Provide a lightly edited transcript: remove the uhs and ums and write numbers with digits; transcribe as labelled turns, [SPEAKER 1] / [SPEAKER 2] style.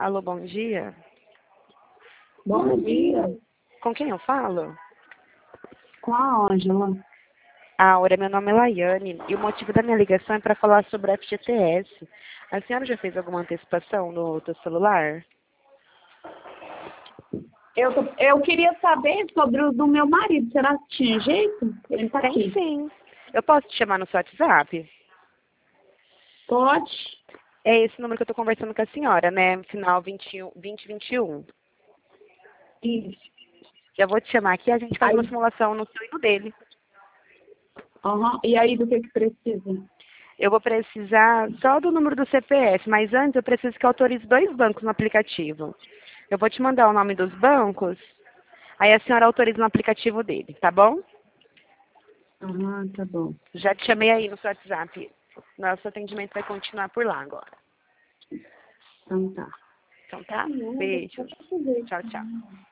[SPEAKER 1] Alô, bom dia.
[SPEAKER 2] Bom dia.
[SPEAKER 1] Com quem eu falo?
[SPEAKER 2] Com a Ângela.
[SPEAKER 1] Aura, meu nome é Laiane e o motivo da minha ligação é para falar sobre a FGTS. A senhora já fez alguma antecipação no teu celular?
[SPEAKER 2] Eu queria saber sobre o do meu marido. Será que tinha jeito? Ele tá
[SPEAKER 1] Tem
[SPEAKER 2] aqui.
[SPEAKER 1] sim. Eu posso te chamar no seu WhatsApp?
[SPEAKER 2] Pode?
[SPEAKER 1] É esse número que eu estou conversando com a senhora, né? Final 2021.
[SPEAKER 2] Isso.
[SPEAKER 1] Já vou te chamar aqui e a gente faz
[SPEAKER 2] Aí,
[SPEAKER 1] uma simulação no seu e no dele.
[SPEAKER 2] E aí, do que precisa?
[SPEAKER 1] Eu vou precisar só do número do CPF, mas antes eu preciso que autorize 2 bancos no aplicativo. Eu vou te mandar o nome dos bancos, aí a senhora autoriza no aplicativo dele, tá bom?
[SPEAKER 2] Tá bom.
[SPEAKER 1] Já te chamei aí no seu WhatsApp. Nosso atendimento vai continuar por lá agora.
[SPEAKER 2] Então tá.
[SPEAKER 1] Então tá? Beijo. Tchau, tchau.